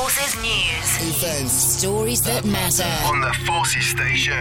Forces News. Events. Stories that matter. On the Forces Station.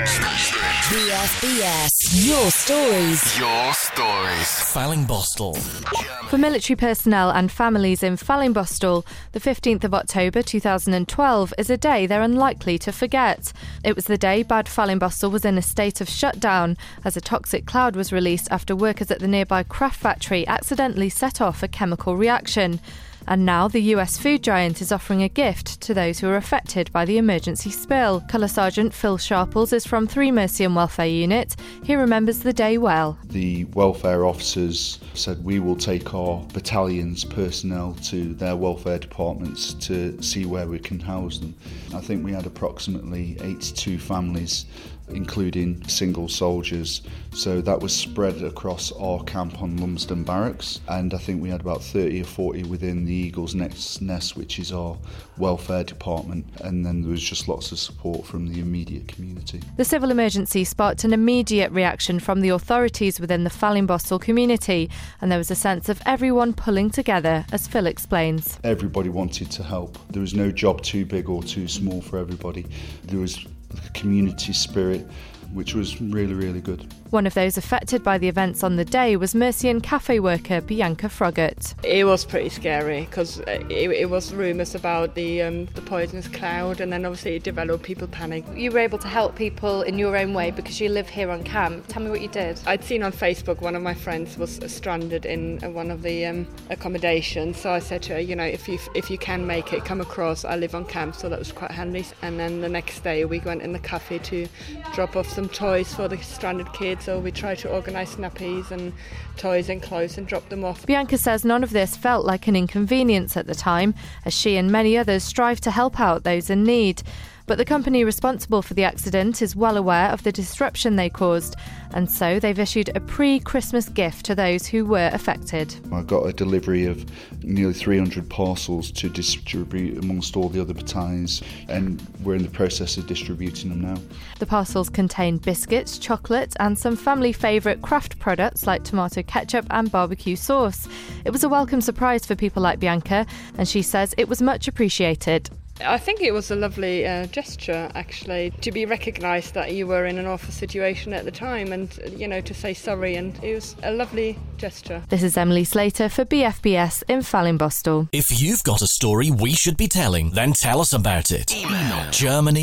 BFBS. Your stories. Your stories. Fallingbostel. For military personnel and families in Fallingbostel, the 15th of October 2012 is a day they're unlikely to forget. It was the day Bad Fallingbostel was in a state of shutdown as a toxic cloud was released after workers at the nearby Kraft factory accidentally set off a chemical reaction. And now the US food giant is offering a gift to those who are affected by the emergency spill. Colour Sergeant Phil Sharples is from 3 Mercy and Welfare Unit. He remembers the day well. The welfare officers said we will take our battalion's personnel to their welfare departments to see where we can house them. I think we had approximately 82 families, including single soldiers. So that was spread across our camp on Lumsden Barracks, and I think we had about 30 or 40 within the Eagle's Nest, which is our welfare department, and then there was just lots of support from the immediate community. The civil emergency sparked an immediate reaction from the authorities within the Fallingbostel community, and there was a sense of everyone pulling together, as Phil explains. Everybody wanted to help. There was no job too big or too small for everybody. There was a community spirit, which was really, really good. One of those affected by the events on the day was Mercian cafe worker Bianca Froggatt. It was pretty scary because it was rumours about the poisonous cloud, and then obviously it developed, people panicked. You were able to help people in your own way because you live here on camp. Tell me what you did. I'd seen on Facebook one of my friends was stranded in one of the accommodations, so I said to her, you know, if you can make it, come across. I live on camp, so that was quite handy. And then the next day we went in the cafe to drop off some toys for the stranded kids. So we tried to organise nappies and toys and clothes and drop them off. Bianca says none of this felt like an inconvenience at the time, as she and many others strive to help out those in need. But the company responsible for the accident is well aware of the disruption they caused, and so they've issued a pre-Christmas gift to those who were affected. I got a delivery of nearly 300 parcels to distribute amongst all the other battalions, and we're in the process of distributing them now. The parcels contain biscuits, chocolate and some family favourite craft products like tomato ketchup and barbecue sauce. It was a welcome surprise for people like Bianca, and she says it was much appreciated. I think it was a lovely gesture, actually, to be recognised that you were in an awful situation at the time and, you know, to say sorry, and it was a lovely gesture. This is Emily Slater for BFBS in Fallingbostel. If you've got a story we should be telling, then tell us about it. Email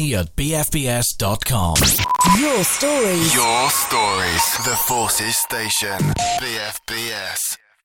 germany@bfbs.com. Your stories. Your stories. The Forces Station. BFBS.